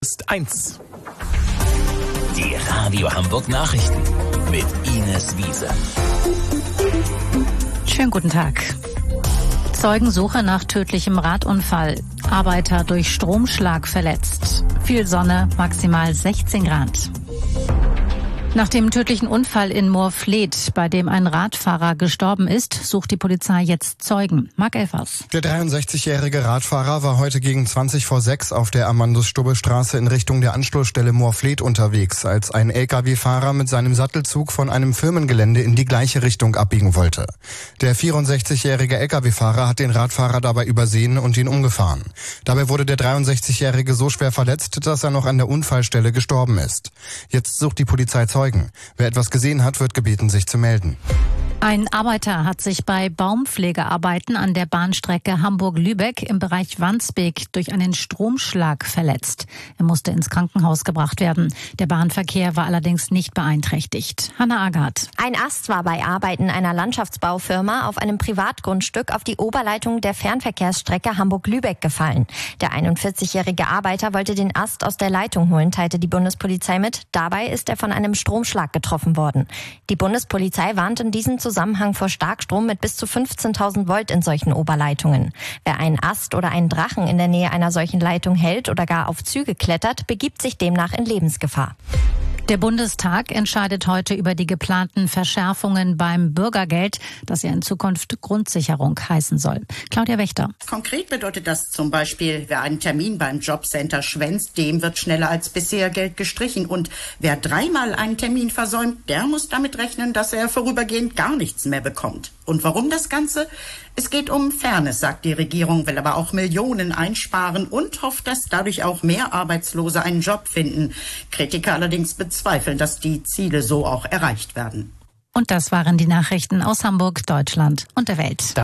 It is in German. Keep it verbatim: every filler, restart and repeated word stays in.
Ist eins. Die Radio Hamburg Nachrichten mit Ines Wiese. Schönen guten Tag. Zeugensuche nach tödlichem Radunfall. Arbeiter durch Stromschlag verletzt. Viel Sonne, maximal sechzehn Grad. Nach dem tödlichen Unfall in Moorfleet, bei dem ein Radfahrer gestorben ist, sucht die Polizei jetzt Zeugen. Marc Elfers. Der dreiundsechzigjährige Radfahrer war heute gegen zwanzig vor sechs auf der Amandus-Stubbe-Straße in Richtung der Anschlussstelle Moorfleet unterwegs, als ein L K W-Fahrer mit seinem Sattelzug von einem Firmengelände in die gleiche Richtung abbiegen wollte. Der vierundsechzigjährige L K W-Fahrer hat den Radfahrer dabei übersehen und ihn umgefahren. Dabei wurde der dreiundsechzigjährige so schwer verletzt, dass er noch an der Unfallstelle gestorben ist. Jetzt sucht die Polizei Zeugen. Wer etwas gesehen hat, wird gebeten, sich zu melden. Ein Arbeiter hat sich bei Baumpflegearbeiten an der Bahnstrecke Hamburg-Lübeck im Bereich Wandsbek durch einen Stromschlag verletzt. Er musste ins Krankenhaus gebracht werden. Der Bahnverkehr war allerdings nicht beeinträchtigt. Hanna Agath. Ein Ast war bei Arbeiten einer Landschaftsbaufirma auf einem Privatgrundstück auf die Oberleitung der Fernverkehrsstrecke Hamburg-Lübeck gefallen. Der einundvierzigjährige Arbeiter wollte den Ast aus der Leitung holen, teilte die Bundespolizei mit. Dabei ist er von einem Stromschlag getroffen worden. Die Bundespolizei warnt in diesem Zusammenhang vor Starkstrom mit bis zu fünfzehntausend Volt in solchen Oberleitungen. Wer einen Ast oder einen Drachen in der Nähe einer solchen Leitung hält oder gar auf Züge klettert, begibt sich demnach in Lebensgefahr. Der Bundestag entscheidet heute über die geplanten Verschärfungen beim Bürgergeld, das ja in Zukunft Grundsicherung heißen soll. Claudia Wächter. Konkret bedeutet das zum Beispiel, wer einen Termin beim Jobcenter schwänzt, dem wird schneller als bisher Geld gestrichen. Und wer dreimal einen Termin versäumt, der muss damit rechnen, dass er vorübergehend gar nichts mehr bekommt. Und warum das Ganze? Es geht um Fairness, sagt die Regierung, will aber auch Millionen einsparen und hofft, dass dadurch auch mehr Arbeitslose einen Job finden. Kritiker allerdings bezweifeln, dass die Ziele so auch erreicht werden. Und das waren die Nachrichten aus Hamburg, Deutschland und der Welt.